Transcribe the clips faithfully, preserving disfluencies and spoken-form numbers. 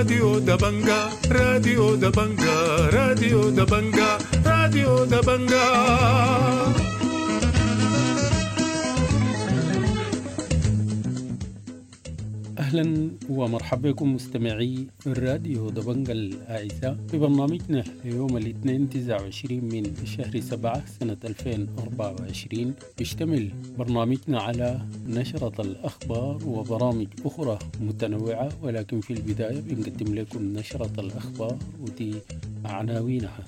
راديو دبنجا راديو دبنجا راديو دبنجا راديو دبنجا. أهلا ومرحبا بكم مستمعي الراديو دبنجا الأعزاء في برنامجنا يوم الاثنين تسعة وعشرين من شهر سبعة سنة ألفين وأربعة وعشرين. يشتمل برنامجنا على نشرة الأخبار وبرامج أخرى متنوعة، ولكن في البداية بنقدم لكم نشرة الأخبار ودي عناوينها.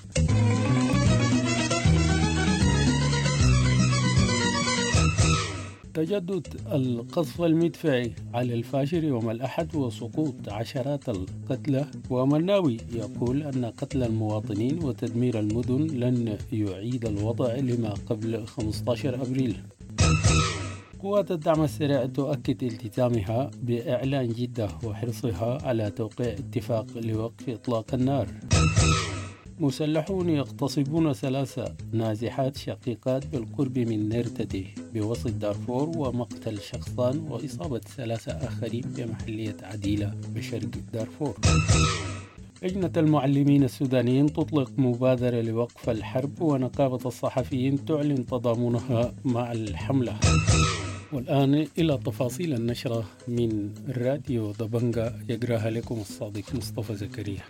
تجدد القصف المدفعي على الفاشر يوم الأحد وسقوط عشرات القتلى، ومناوي يقول أن قتل المواطنين وتدمير المدن لن يعيد الوضع لما قبل خمسة عشر أبريل. قوات الدعم السريع تؤكد التزامها بإعلان جدة وحرصها على توقيع اتفاق لوقف إطلاق النار. مسلحون يغتصبون ثلاث نازحات شقيقات بالقرب من نيرتتي بوسط دارفور ومقتل شخصان وإصابة ثلاثة آخرين بمحلية عديلة بشرق دارفور. لجنة المعلمين السودانيين تطلق مبادرة لوقف الحرب، ونقابة الصحفيين تعلن تضامنها مع الحملة. والآن إلى تفاصيل النشرة من الراديو دبنجا، يقرأها لكم الصادق مصطفى زكريا.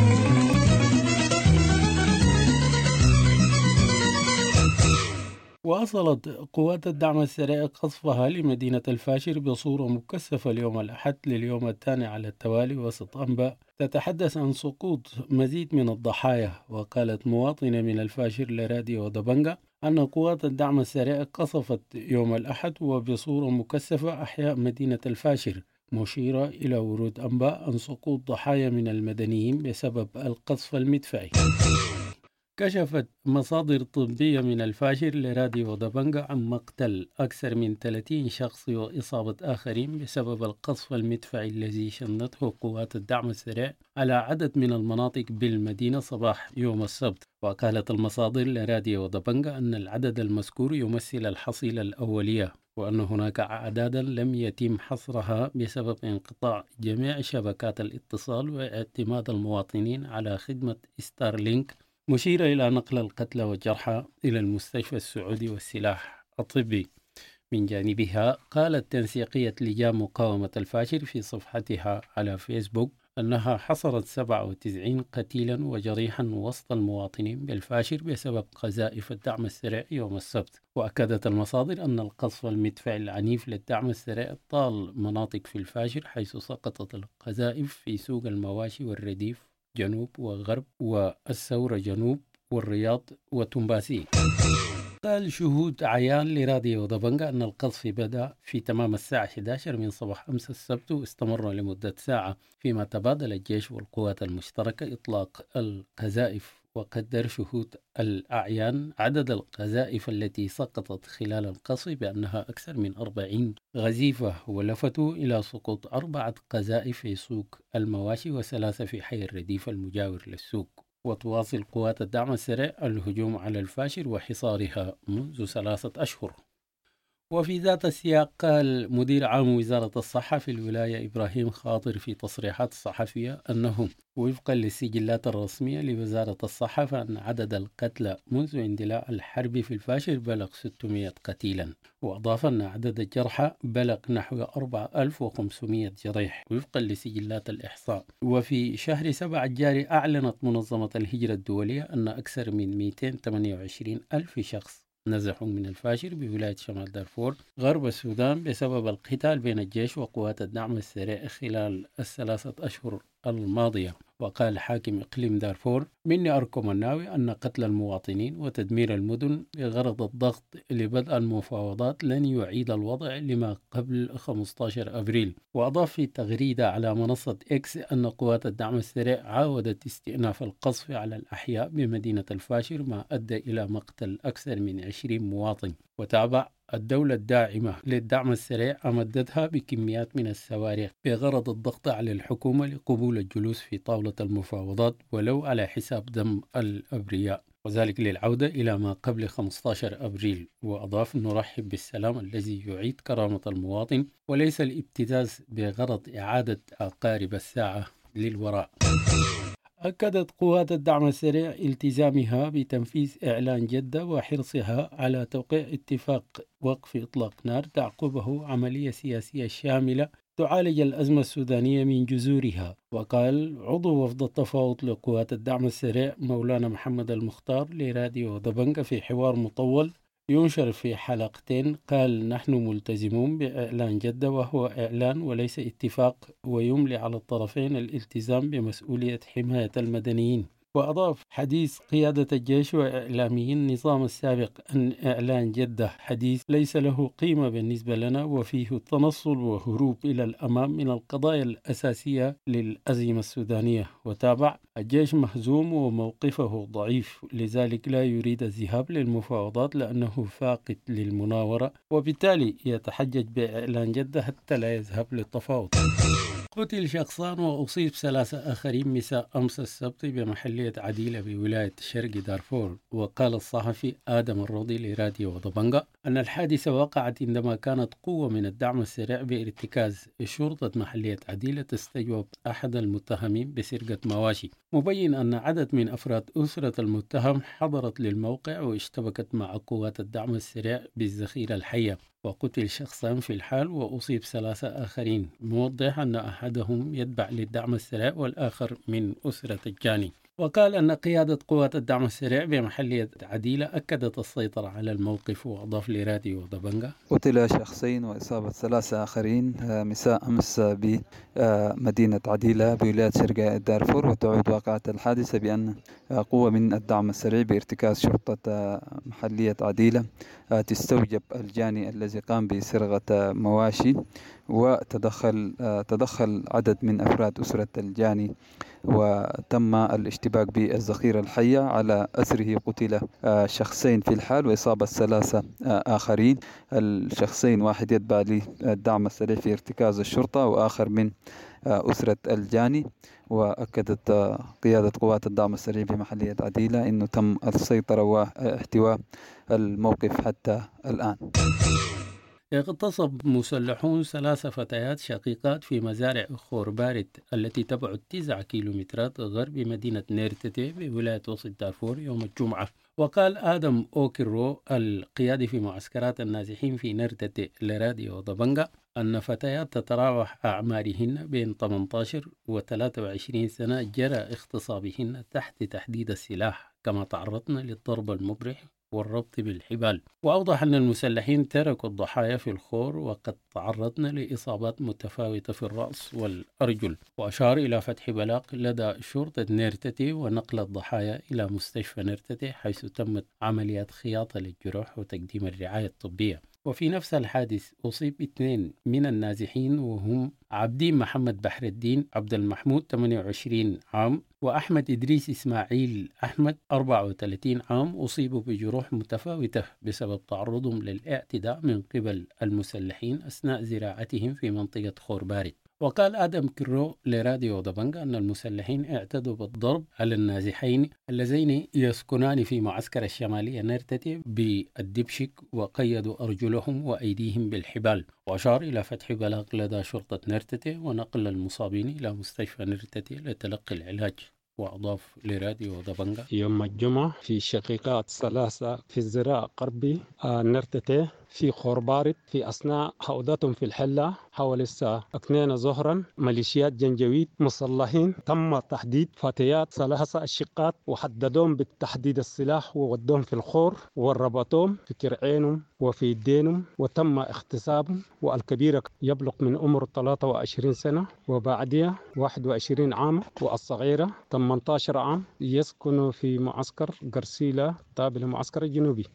واصلت قوات الدعم السريع قصفها لمدينة الفاشر بصورة مكثفة اليوم الأحد لليوم الثاني على التوالي وسط أنباء تتحدث عن سقوط مزيد من الضحايا. وقالت مواطنة من الفاشر لراديو دبنجا أن قوات الدعم السريع قصفت يوم الأحد وبصورة مكثفة أحياء مدينة الفاشر، مشيرة إلى ورود أنباء عن سقوط ضحايا من المدنيين بسبب القصف المدفعي. كشفت مصادر طبية من الفاشر لراديو دبنجا عن مقتل أكثر من ثلاثين شخص وإصابة آخرين بسبب القصف المدفعي الذي شنته قوات الدعم السريع على عدد من المناطق بالمدينة صباح يوم السبت. وقالت المصادر لراديو دبنجا أن العدد المذكور يمثل الحصيلة الأولية، وأن هناك أعدادا لم يتم حصرها بسبب انقطاع جميع شبكات الاتصال واعتماد المواطنين على خدمة ستارلينك، مشيرة إلى نقل القتلى والجرحى إلى المستشفى السعودي والسلاح الطبي. من جانبها قالت تنسيقية لجان مقاومة الفاشر في صفحتها على فيسبوك أنها حصرت سبعة وتسعين قتيلا وجريحا وسط المواطنين بالفاشر بسبب قذائف الدعم السريع يوم السبت. وأكدت المصادر أن القصف المدفعي العنيف للدعم السريع طال مناطق في الفاشر، حيث سقطت القذائف في سوق المواشي والرديف جنوب وغرب والثورة جنوب والرياض وتنباسي. قال شهود عيان لراديو دبنجا أن القصف بدأ في تمام الساعة أحد عشر من صباح أمس السبت واستمر لمدة ساعة، فيما تبادل الجيش والقوات المشتركة إطلاق القذائف. وقدر شهود الأعيان عدد القذائف التي سقطت خلال القصف بأنها أكثر من أربعين غزيفة، ولفتوا إلى سقوط أربعة قذائف في سوق المواشي وثلاثة في حي الرديف المجاور للسوق. وتواصل قوات الدعم السريع الهجوم على الفاشر وحصارها منذ ثلاثة أشهر. وفي ذات السياق قال مدير عام وزارة الصحة في الولاية إبراهيم خاطر في تصريحات صحفية أنه وفقا للسجلات الرسمية لوزارة الصحة فإن عدد القتلى منذ اندلاع الحرب في الفاشر بلغ ستمائة قتيلا. وأضاف أن عدد الجرحى بلغ نحو أربعة آلاف وخمسمائة جريح وفقا لسجلات الإحصاء. وفي شهر سبعة الجاري أعلنت منظمة الهجرة الدولية أن أكثر من مئتين وثمانية وعشرين ألف شخص نزحوا من الفاشر بولاية شمال دارفور غرب السودان بسبب القتال بين الجيش وقوات الدعم السريع خلال الثلاثة أشهر الماضية. وقال حاكم إقليم دارفور مني أركم الناوي أن قتل المواطنين وتدمير المدن بغرض الضغط لبدء المفاوضات لن يعيد الوضع لما قبل خمسة عشر أبريل. وأضاف في تغريدة على منصة إكس أن قوات الدعم السريع عاودت استئناف القصف على الأحياء بمدينة الفاشر ما أدى إلى مقتل أكثر من عشرين مواطن. وتابع الدولة الداعمة للدعم السريع أمدتها بكميات من الصواريخ بغرض الضغط على الحكومة لقبول الجلوس في طاولة المفاوضات ولو على حساب دم الأبرياء، وذلك للعودة إلى ما قبل خمسة عشر أبريل. وأضاف نرحب بالسلام الذي يعيد كرامة المواطن وليس الابتزاز بغرض إعادة عقارب الساعة للوراء. أكدت قوات الدعم السريع التزامها بتنفيذ إعلان جدة وحرصها على توقيع اتفاق وقف إطلاق نار تعقبه عملية سياسية شاملة تعالج الأزمة السودانية من جذورها. وقال عضو وفد التفاوض لقوات الدعم السريع مولانا محمد المختار لراديو دبنجة في حوار مطول ينشر في حلقتين، قال نحن ملتزمون بإعلان جدة وهو إعلان وليس اتفاق، ويملي على الطرفين الالتزام بمسؤولية حماية المدنيين. وأضاف حديث قيادة الجيش وإعلامي النظام السابق أن إعلان جدة حديث ليس له قيمة بالنسبة لنا وفيه التنصل وهروب إلى الأمام من القضايا الأساسية للأزمة السودانية. وتابع الجيش مهزوم وموقفه ضعيف، لذلك لا يريد الذهاب للمفاوضات لأنه فاقد للمناورة، وبالتالي يتحجج بإعلان جدة حتى لا يذهب للتفاوض. قتل شخصان وأصيب ثلاثة آخرين مساء أمس السبت بمحلية عديلة بولاية شرق دارفور. وقال الصحفي آدم الروضي لراديو دبنجة أن الحادثة وقعت عندما كانت قوة من الدعم السريع بارتكاز شرطة محلية عديلة تستجوب أحد المتهمين بسرقة مواشي، مبين أن عدد من أفراد أسرة المتهم حضرت للموقع واشتبكت مع قوات الدعم السريع بالذخيرة الحية، وقتل شخصان في الحال وأصيب ثلاثة آخرين، موضح أن أحدهم يتبع للدعم السريع والآخر من أسرة الجاني. وقال أن قيادة قوات الدعم السريع بمحلية عديلة أكدت السيطرة على الموقف. وأضاف لراديو دبنجة قتل شخصين وإصابة ثلاثة آخرين مساء أمس بمدينة عديلة بولاية شرق دارفور. وتعود واقعة الحادثة بأن قوة من الدعم السريع بارتكاز شرطة محلية عديلة تستوجب الجاني الذي قام بسرقة مواشي، وتدخل تدخل عدد من أفراد أسرة الجاني وتم الاشتباك بالذخيرة الحية. على أثره قتل شخصين في الحال وإصابة ثلاثة آخرين. الشخصين واحد يتبع للدعم السريع في ارتكاز الشرطة وآخر من أسرة الجاني. وأكدت قيادة قوات الدعم السريع بمحلية عديلة أنه تم السيطرة واحتواء الموقف حتى الآن. اغتصب مسلحون ثلاث فتيات شقيقات في مزارع خوربارد التي تبعد تسعة كيلومترات غرب مدينة نيرتتي بولاية وسط دارفور يوم الجمعة. وقال آدم أوكيرو القيادي في معسكرات النازحين في نيرتتي لراديو دبنجة أن فتيات تتراوح أعمارهن بين ثمانية عشر و ثلاثة وعشرين سنة جرى اغتصابهن تحت تحديد السلاح، كما تعرضن للضرب المبرح والربط بالحبال. وأوضح أن المسلحين تركوا الضحايا في الخور وقد تعرضن لإصابات متفاوتة في الرأس والأرجل. وأشار إلى فتح بلاغ لدى شرطة نيرتتي ونقل الضحايا إلى مستشفى نيرتتي حيث تمت عمليات خياطة للجروح وتقديم الرعاية الطبية. وفي نفس الحادث أصيب اثنين من النازحين وهم عبدين محمد بحر الدين عبد المحمود ثمانية وعشرين عام وأحمد إدريس إسماعيل أحمد أربعة وثلاثين عام، أصيبوا بجروح متفاوتة بسبب تعرضهم للاعتداء من قبل المسلحين أثناء زراعتهم في منطقة خوربارد. وقال آدم كرو لراديو دبنجة أن المسلحين اعتدوا بالضرب على النازحين اللذين يسكنان في معسكر الشمالية نيرتتي بالدبشك وقيدوا أرجلهم وأيديهم بالحبال. وأشار إلى فتح بلاغ لدى شرطة نيرتتي ونقل المصابين إلى مستشفى نيرتتي لتلقي العلاج. وأضاف لراديو دبنجة يوم الجمعة في شقيقات ثلاثة في الزراعة غربي نيرتتي في خوربارد في أثناء عودتهم في الحلة حوالي الساعة اثنين ظهرا ميليشيات جنجويد مسلحين تم تحديد فتيات ثلاثة أشقات وحددوهم بالتحديد السلاح وودوهم في الخور وربطوهم في كرعينهم وفي يدينهم وتم اغتصابهم. والكبيرة يبلغ من عمر ثلاثة وعشرين سنة وبعدها واحد وعشرين عام، والصغيرة ثمانية عشر عام يسكن في معسكر قرسيلة تابع للمعسكر الجنوبي.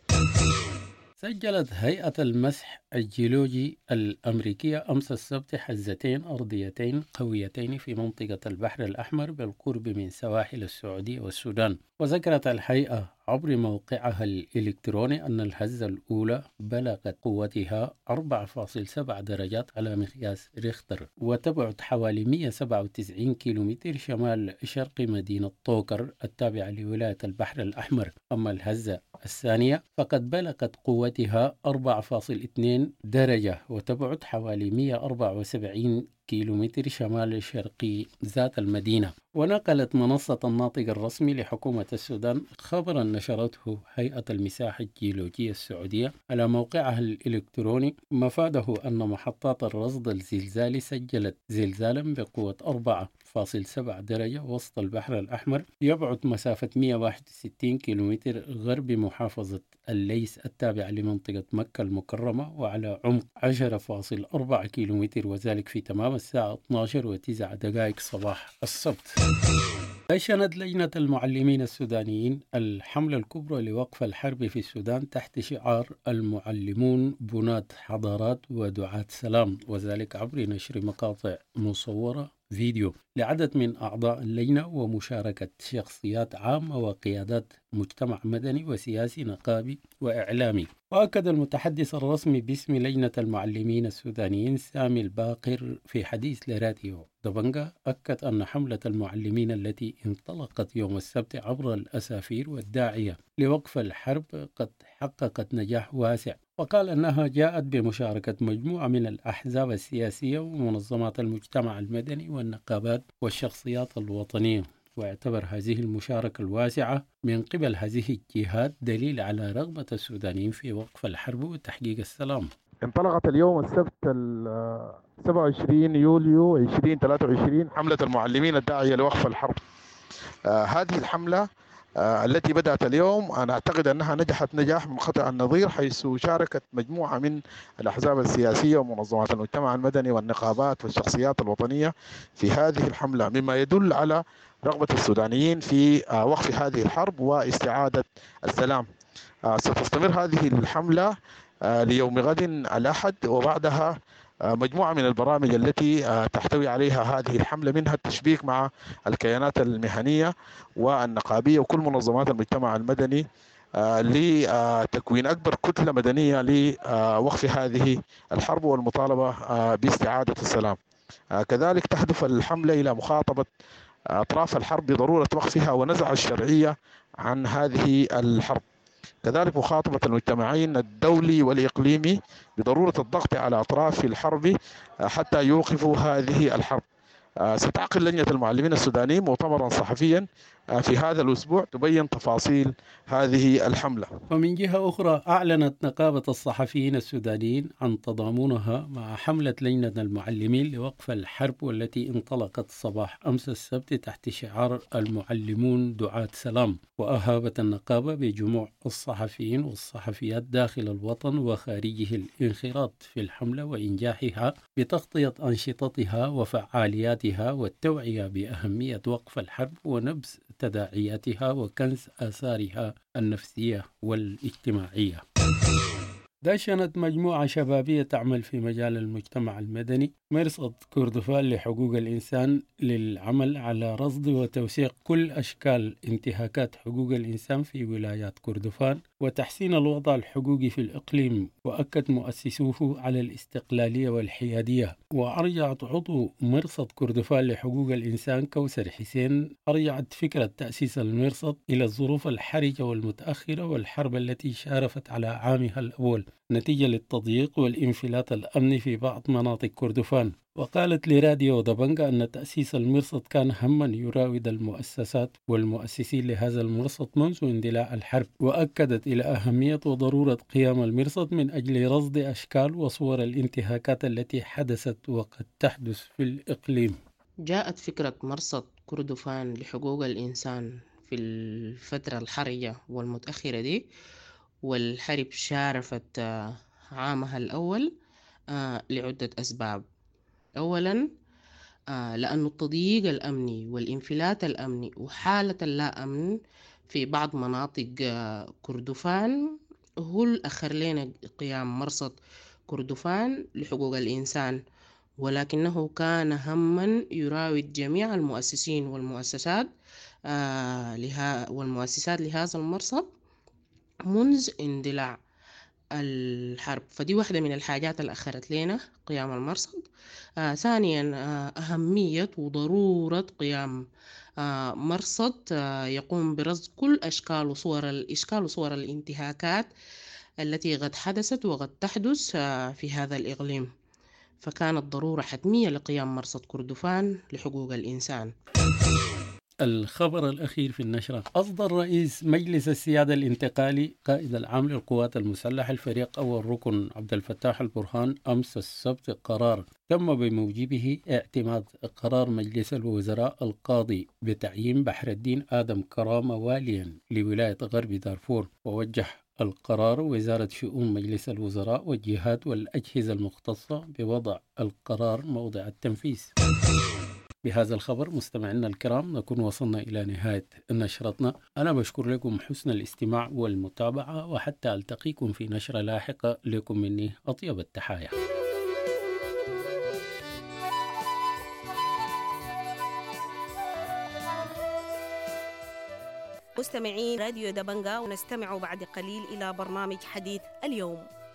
سجلت هيئة المسح الجيولوجي الأمريكية أمس السبت هزتين أرضيتين قويتين في منطقة البحر الأحمر بالقرب من سواحل السعودية والسودان. وذكرت الهيئة عبر موقعها الإلكتروني أن الهزة الأولى بلغت قوتها أربعة فاصلة سبعة درجات على مقياس ريختر وتبعد حوالي مئة وسبعة وتسعين كيلومتر شمال شرق مدينة طوكر التابعة لولاية البحر الأحمر. أما الهزة الثانية فقد بلغت قوتها أربعة فاصلة اثنين واثنين درجة وتبعد حوالي مئة وأربعة وسبعين كيلومتر شمال شرقي ذات المدينة. ونقلت منصة الناطق الرسمي لحكومة السودان خبرا نشرته هيئة المساحة الجيولوجية السعودية على موقعها الإلكتروني مفاده أن محطات الرصد الزلزالي سجلت زلزالا بقوة أربعة فاصلة سبعة درجة وسط البحر الأحمر يبعد مسافة مئة وواحد وستين كيلومتر غرب محافظة الليث التابعة لمنطقة مكة المكرمة وعلى عمق عشرة فاصلة أربعة كيلومتر وذلك في تمام الساعة اثنتي عشرة وتسع دقائق صباح السبت. دشنت لجنة المعلمين السودانيين الحملة الكبرى لوقف الحرب في السودان تحت شعار المعلمون بناة حضارات ودعاة سلام، وذلك عبر نشر مقاطع مصورة فيديو لعدد من أعضاء اللجنة ومشاركة شخصيات عامة وقيادات مجتمع مدني وسياسي نقابي وإعلامي. وأكد المتحدث الرسمي باسم لجنة المعلمين السودانيين سامي الباقر في حديث لراديو دبنجا أكد أن حملة المعلمين التي انطلقت يوم السبت عبر الأسافير والداعية لوقف الحرب قد حققت نجاح واسع، وقال أنها جاءت بمشاركة مجموعة من الأحزاب السياسية ومنظمات المجتمع المدني والنقابات والشخصيات الوطنية. واعتبر هذه المشاركة الواسعة من قبل هذه الجهات دليل على رغبة السودانيين في وقف الحرب وتحقيق السلام. انطلقت اليوم السبت سبعة وعشرين يوليو ألفين وثلاثة وعشرين حملة المعلمين الداعية لوقف الحرب. آه هذه الحملة آه التي بدأت اليوم أنا أعتقد أنها نجحت نجاح منقطع النظير، حيث شاركت مجموعة من الأحزاب السياسية ومنظمات المجتمع المدني والنقابات والشخصيات الوطنية في هذه الحملة، مما يدل على رغبة السودانيين في آه وقف هذه الحرب واستعادة السلام. آه ستستمر هذه الحملة آه ليوم غد الأحد، وبعدها مجموعة من البرامج التي تحتوي عليها هذه الحملة، منها التشبيك مع الكيانات المهنية والنقابية وكل منظمات المجتمع المدني لتكوين أكبر كتلة مدنية لوقف هذه الحرب والمطالبة باستعادة السلام. كذلك تهدف الحملة إلى مخاطبة أطراف الحرب بضرورة وقفها ونزع الشرعية عن هذه الحرب. كذلك مخاطبة المجتمعين الدولي والإقليمي بضرورة الضغط على أطراف الحرب حتى يوقفوا هذه الحرب. ستعقد لجنة المعلمين السودانيين مؤتمرا صحفيا في هذا الأسبوع تبين تفاصيل هذه الحملة. ومن جهة أخرى أعلنت نقابة الصحفيين السودانيين عن تضامنها مع حملة لجنة المعلمين لوقف الحرب والتي انطلقت صباح أمس السبت تحت شعار المعلمون دعاة سلام. وأهابت النقابة بجموع الصحفيين والصحفيات داخل الوطن وخارجه الانخراط في الحملة وإنجاحها بتغطية أنشطتها وفعالياتها والتوعية بأهمية وقف الحرب ونبذ تداعياتها وكنس آثارها النفسية والاجتماعية. دشنت مجموعة شبابية تعمل في مجال المجتمع المدني مرصد كردفان لحقوق الإنسان للعمل على رصد وتوثيق كل أشكال انتهاكات حقوق الإنسان في ولايات كردفان وتحسين الوضع الحقوقي في الإقليم. وأكد مؤسسوه على الاستقلالية والحيادية. وأرجعت عضو مرصد كردفان لحقوق الإنسان كوثر حسين أرجعت فكرة تأسيس المرصد إلى الظروف الحرجة والمتأخرة والحرب التي شارفت على عامها الأول نتيجة للتضييق والانفلات الأمني في بعض مناطق كردفان. وقالت لراديو دبنجا أن تأسيس المرصد كان هما يراود المؤسسات والمؤسسين لهذا المرصد منذ اندلاع الحرب. وأكدت إلى أهمية وضرورة قيام المرصد من أجل رصد أشكال وصور الانتهاكات التي حدثت وقد تحدث في الإقليم. جاءت فكرة مرصد كردفان لحقوق الإنسان في الفترة الحرجة والمتأخرة دي، والحرب شارفت عامها الأول لعدة أسباب. أولا لأن التضييق الأمني والانفلات الأمني وحالة اللا أمن في بعض مناطق كردفان هو الأخر لنا قيام مرصد كردفان لحقوق الإنسان، ولكنه كان هما يراود جميع المؤسسين والمؤسسات لها والمؤسسات لهذا المرصد منذ اندلاع الحرب. فدي واحدة من الحاجات اللي أخرت لنا قيام المرصد. آه ثانيا آه أهمية وضرورة قيام آه مرصد آه يقوم برصد كل أشكال وصور الإشكال وصور الانتهاكات التي قد حدثت وقد تحدث في هذا الإقليم، فكانت ضرورة حتمية لقيام مرصد كردفان لحقوق الإنسان. الخبر الأخير في النشرة: أصدر رئيس مجلس السيادة الانتقالي قائد العام للقوات المسلحة الفريق أول ركن عبد الفتاح البرهان أمس السبت قرار تم بموجبه اعتماد قرار مجلس الوزراء القاضي بتعيين بحر الدين آدم كرامة واليا لولاية غرب دارفور، ووجه القرار وزارة شؤون مجلس الوزراء والجهات والأجهزة المختصة بوضع القرار موضع التنفيذ. بهذا الخبر مستمعينا الكرام نكون وصلنا إلى نهاية نشرتنا. أنا بشكر لكم حسن الاستماع والمتابعة، وحتى ألتقيكم في نشرة لاحقة لكم مني أطيب التحايا. مستمعين راديو دبنجا، ونستمع بعد قليل إلى برنامج حديث اليوم.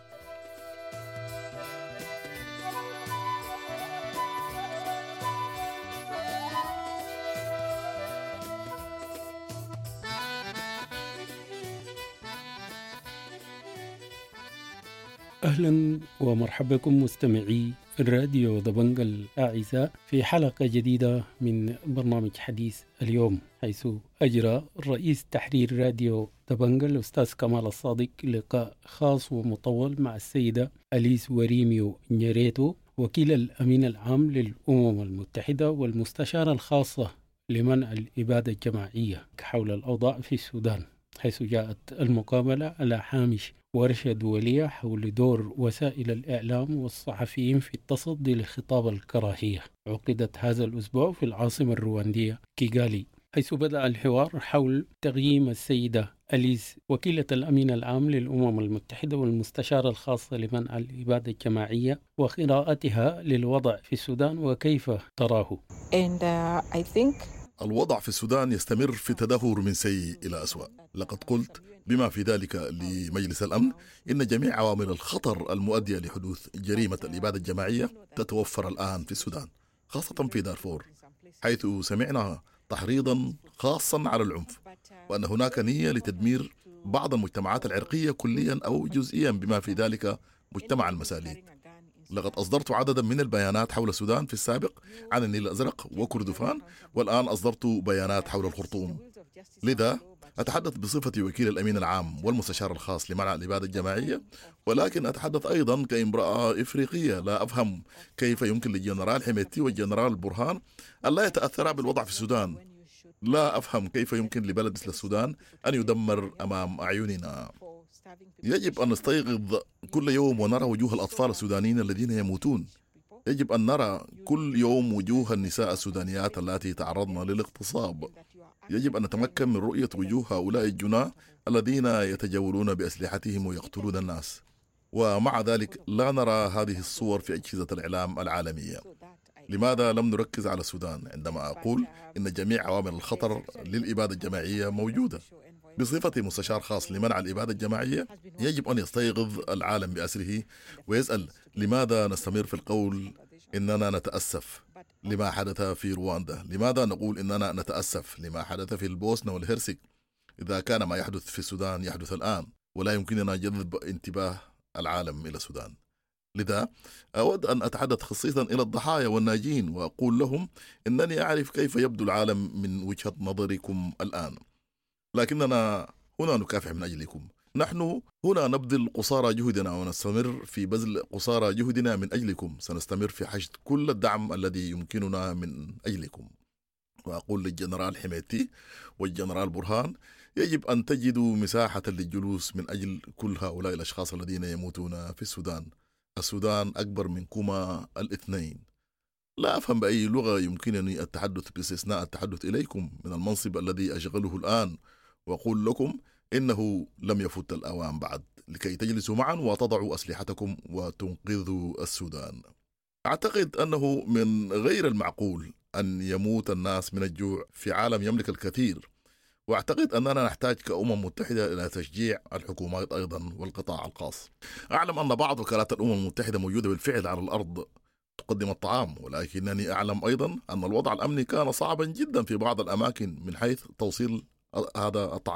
أهلا ومرحبا بكم مستمعي الراديو دبنجا الأعزاء في حلقة جديدة من برنامج حديث اليوم، حيث أجرى رئيس تحرير راديو دبنجا الأستاذ كمال الصادق لقاء خاص ومطول مع السيدة أليس وريميو نيريتو، وكيل الأمين العام للأمم المتحدة والمستشارة الخاصة لمنع الإبادة الجماعية حول الأوضاع في السودان، حيث جاءت المقابلة على هامش ورشة دولية حول دور وسائل الإعلام والصحفيين في التصدي لخطاب الكراهية، عقدت هذا الأسبوع في العاصمة الرواندية كيغالي، حيث بدأ الحوار حول تقييم السيدة أليس وكيلة الأمين العام للأمم المتحدة والمستشارة الخاصة لمنع الإبادة الجماعية وقراءتها للوضع في السودان وكيف تراه. And, uh, I think الوضع في السودان يستمر في تدهور من سيء إلى أسوأ. لقد قلت بما في ذلك لمجلس الأمن إن جميع عوامل الخطر المؤدية لحدوث جريمة الإبادة الجماعية تتوفر الآن في السودان، خاصة في دارفور، حيث سمعنا تحريضا خاصا على العنف، وأن هناك نية لتدمير بعض المجتمعات العرقية كليا أو جزئيا بما في ذلك مجتمع المساليك. لقد أصدرت عددا من البيانات حول السودان في السابق عن النيل الأزرق وكردفان، والآن أصدرت بيانات حول الخرطوم. لذا أتحدث بصفتي وكيل الأمين العام والمستشار الخاص لمنع الإبادة الجماعية، ولكن أتحدث أيضا كامرأة إفريقية لا أفهم كيف يمكن للجنرال حميتي والجنرال برهان ألا يتأثرا بالوضع في السودان. لا أفهم كيف يمكن لبلد مثل السودان أن يدمر أمام أعيننا. يجب أن نستيقظ كل يوم ونرى وجوه الأطفال السودانيين الذين يموتون. يجب أن نرى كل يوم وجوه النساء السودانيات التي تعرضن للاغتصاب. يجب أن نتمكن من رؤية وجوه هؤلاء الجناة الذين يتجولون بأسلحتهم ويقتلون الناس، ومع ذلك لا نرى هذه الصور في أجهزة الإعلام العالمية. لماذا لم نركز على السودان عندما أقول إن جميع عوامل الخطر للإبادة الجماعية موجودة؟ بصفتي مستشار خاص لمنع الإبادة الجماعية يجب أن يستيقظ العالم بأسره ويسأل لماذا نستمر في القول إننا نتأسف لما حدث في رواندا؟ لماذا نقول إننا نتأسف لما حدث في البوسنة والهرسك إذا كان ما يحدث في السودان يحدث الآن ولا يمكننا جذب انتباه العالم إلى السودان؟ لذا أود أن أتحدث خصيصا إلى الضحايا والناجين وأقول لهم إنني أعرف كيف يبدو العالم من وجهة نظركم الآن، لكننا هنا نكافح من أجلكم. نحن هنا نبذل قصارى جهدنا ونستمر في بذل قصارى جهدنا من أجلكم. سنستمر في حشد كل الدعم الذي يمكننا من أجلكم. وأقول للجنرال حميتي والجنرال برهان يجب أن تجدوا مساحة للجلوس من أجل كل هؤلاء الأشخاص الذين يموتون في السودان. السودان أكبر منكما الاثنين. لا أفهم بأي لغة يمكنني التحدث باستثناء التحدث إليكم من المنصب الذي أشغله الآن، وأقول لكم إنه لم يفت الأوان بعد لكي تجلسوا معا وتضعوا أسلحتكم وتنقذوا السودان. أعتقد أنه من غير المعقول أن يموت الناس من الجوع في عالم يملك الكثير، وأعتقد أننا نحتاج كأمم متحدة إلى تشجيع الحكومات أيضا والقطاع الخاص. أعلم أن بعض وكالات الأمم المتحدة موجودة بالفعل على الأرض تقدم الطعام، ولكنني أعلم أيضا أن الوضع الأمني كان صعبا جدا في بعض الأماكن من حيث توصيل هذا الطعام.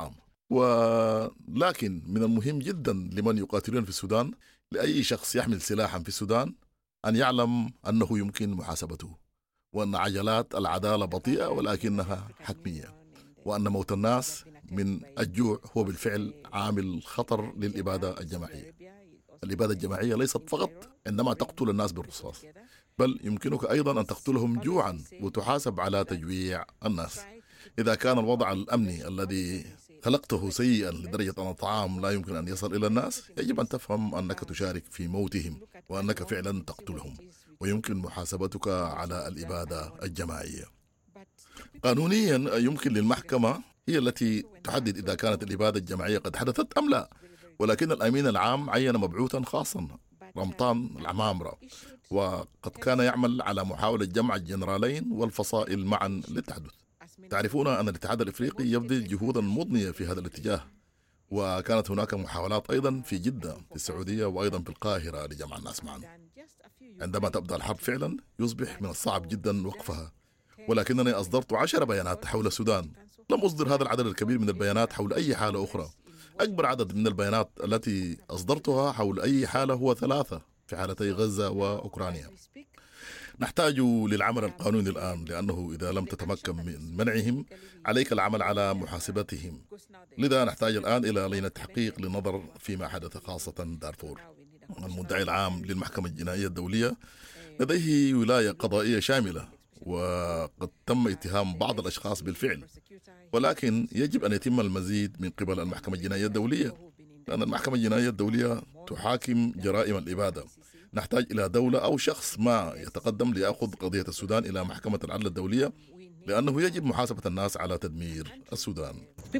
ولكن من المهم جدا لمن يقاتلون في السودان، لأي شخص يحمل سلاحا في السودان، أن يعلم أنه يمكن محاسبته، وأن عجلات العدالة بطيئة ولكنها حتمية، وأن موت الناس من الجوع هو بالفعل عامل خطر للإبادة الجماعية. الإبادة الجماعية ليست فقط عندما تقتل الناس بالرصاص، بل يمكنك أيضا أن تقتلهم جوعا وتحاسب على تجويع الناس. إذا كان الوضع الأمني الذي خلقته سيئا لدرجة أن الطعام لا يمكن أن يصل إلى الناس، يجب أن تفهم أنك تشارك في موتهم وأنك فعلا تقتلهم، ويمكن محاسبتك على الإبادة الجماعية. قانونيا يمكن للمحكمة هي التي تحدد إذا كانت الإبادة الجماعية قد حدثت أم لا، ولكن الأمين العام عين مبعوثا خاصا رمطان العمامرة، وقد كان يعمل على محاولة جمع الجنرالين والفصائل معا للتحدث. تعرفون أن الاتحاد الإفريقي يبذل جهودا مضنية في هذا الاتجاه، وكانت هناك محاولات أيضا في جدة في السعودية وأيضا في القاهرة لجمع الناس معا. عندما تبدأ الحرب فعلا يصبح من الصعب جدا وقفها، ولكنني أصدرت عشر بيانات حول السودان، لم أصدر هذا العدد الكبير من البيانات حول أي حالة أخرى. أكبر عدد من البيانات التي أصدرتها حول أي حالة هو ثلاثة في حالتي غزة وأوكرانيا. نحتاج للعمل القانوني الآن، لأنه إذا لم تتمكن من منعهم عليك العمل على محاسبتهم. لذا نحتاج الآن إلى لجنة تحقيق للنظر فيما حدث، خاصة دارفور. المدعي العام للمحكمة الجنائية الدولية لديه ولاية قضائية شاملة، وقد تم اتهام بعض الأشخاص بالفعل، ولكن يجب أن يتم المزيد من قبل المحكمة الجنائية الدولية، لأن المحكمة الجنائية الدولية تحاكم جرائم الإبادة. نحتاج إلى دولة أو شخص ما يتقدم ليأخذ قضية السودان إلى محكمة العدل الدولية، لأنه يجب محاسبة الناس على تدمير السودان.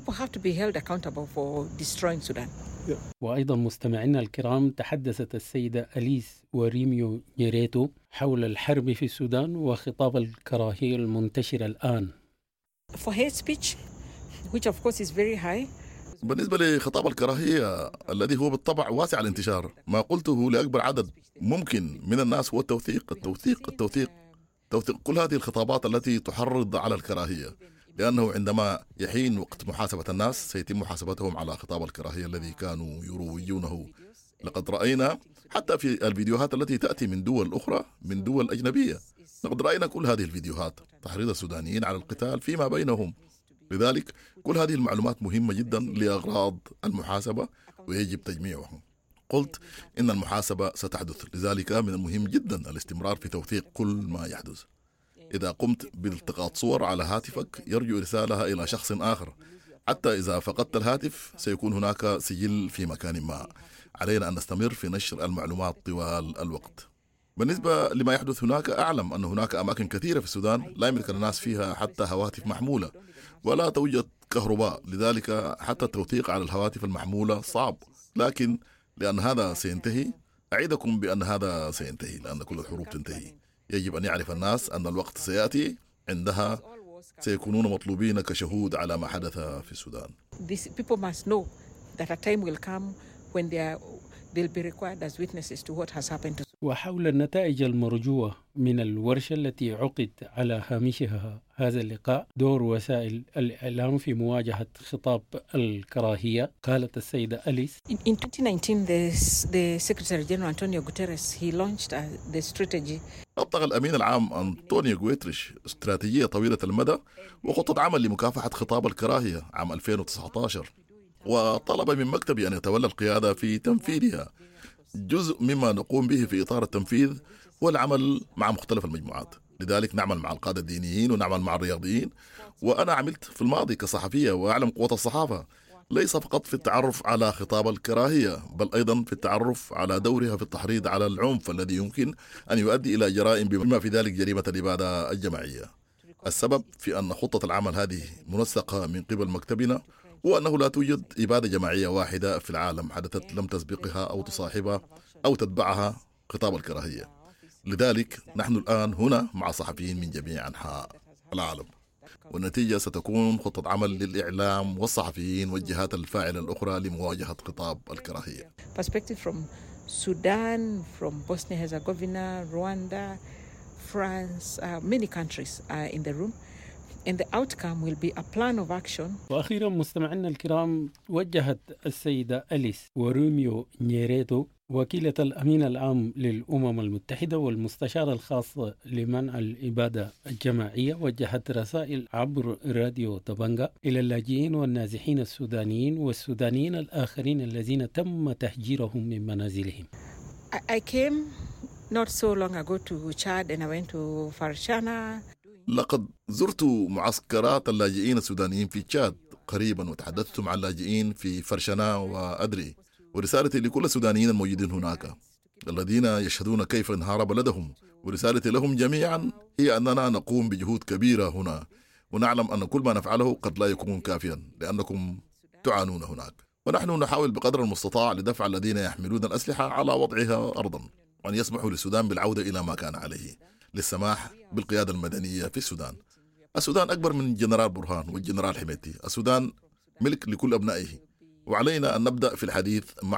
وأيضا مستمعينا الكرام، تحدثت السيدة أليس وريميو نيريتو حول الحرب في السودان وخطاب الكراهية المنتشر الآن. For hate speech, which of course is very high. بالنسبة لخطاب الكراهية الذي هو بالطبع واسع الانتشار، ما قلته لأكبر عدد ممكن من الناس هو التوثيق التوثيق التوثيق توثيق كل هذه الخطابات التي تحرض على الكراهية، لأنه عندما يحين وقت محاسبة الناس سيتم محاسبتهم على خطاب الكراهية الذي كانوا يروجونه. لقد رأينا حتى في الفيديوهات التي تأتي من دول أخرى، من دول أجنبية، لقد رأينا كل هذه الفيديوهات تحريض السودانيين على القتال فيما بينهم. لذلك كل هذه المعلومات مهمة جدا لأغراض المحاسبة ويجب تجميعها. قلت إن المحاسبة ستحدث، لذلك من المهم جدا الاستمرار في توثيق كل ما يحدث. إذا قمت بالتقاط صور على هاتفك يرجو إرسالها إلى شخص آخر، حتى إذا فقدت الهاتف سيكون هناك سجل في مكان ما. علينا أن نستمر في نشر المعلومات طوال الوقت. بالنسبة لما يحدث هناك، أعلم أن هناك أماكن كثيرة في السودان لا يملك الناس فيها حتى هواتف محمولة، ولا توجد كهرباء، لذلك حتى التوثيق على الهواتف المحمولة صعب. لكن لأن هذا سينتهي، أعيدكم بأن هذا سينتهي، لأن كل الحروب تنتهي. يجب أن يعرف الناس أن الوقت سيأتي عندها سيكونون مطلوبين كشهود على ما حدث في السودان. وحول النتائج المرجوة من الورشة التي عقد على هامشها هذا اللقاء، دور وسائل الإعلام في مواجهة خطاب الكراهية، قالت السيدة أليس. In twenty nineteen, the, the Secretary General Antonio Guterres he launched uh, the strategy. أطلق الأمين العام أنطونيو غوتريش استراتيجية طويلة المدى وخطة عمل لمكافحة خطاب الكراهية عام ألفين وتسعة عشر، وطلب من مكتبي أن يتولى القيادة في تنفيذها. جزء مما نقوم به في إطار التنفيذ هو العمل مع مختلف المجموعات، لذلك نعمل مع القادة الدينيين ونعمل مع الرياضيين. وأنا عملت في الماضي كصحفية وأعلم قوة الصحافة، ليس فقط في التعرف على خطاب الكراهية، بل أيضا في التعرف على دورها في التحريض على العنف الذي يمكن أن يؤدي إلى جرائم بما في ذلك جريمة الإبادة الجماعية. السبب في أن خطة العمل هذه منسقة من قبل مكتبنا هو أنه لا توجد إبادة جماعية واحدة في العالم حدثت لم تسبقها أو تصاحبها أو تتبعها خطاب الكراهية. لذلك نحن الآن هنا مع صحفيين من جميع أنحاء العالم، والنتيجة ستكون خطة عمل للإعلام والصحفيين والجهات الفاعلة الأخرى لمواجهة خطاب الكراهية. Perspective from Sudan, from Bosnia-Herzegovina, Rwanda, France, uh, many countries are in the room. and the outcome will be a plan of action. وأخيرا مستمعينا الكرام، وجهت السيدة أليس وروميو نيريتو وكيلة الأمين العام للأمم المتحدة والمستشار الخاص لمنع الإبادة الجماعية، وجهت رسائل عبر راديو دبنجا إلى اللاجئين والنازحين السودانيين والسودانيين الآخرين الذين تم تهجيرهم من منازلهم. I came not so long ago to Chad and I went to Farshana. لقد زرت معسكرات اللاجئين السودانيين في تشاد قريبا وتحدثت مع اللاجئين في فرشنا وأدري، ورسالتي لكل السودانيين الموجودين هناك الذين يشهدون كيف انهار بلدهم، ورسالتي لهم جميعا هي أننا نقوم بجهود كبيرة هنا، ونعلم أن كل ما نفعله قد لا يكون كافيا لأنكم تعانون هناك، ونحن نحاول بقدر المستطاع لدفع الذين يحملون الأسلحة على وضعها أرضا، وأن يسمحوا للسودان بالعودة إلى ما كان عليه، للسماح بالقيادة المدنية في السودان. السودان أكبر من جنرال برهان والجنرال حميدتي، السودان ملك لكل أبنائه، وعلينا أن نبدأ في الحديث مع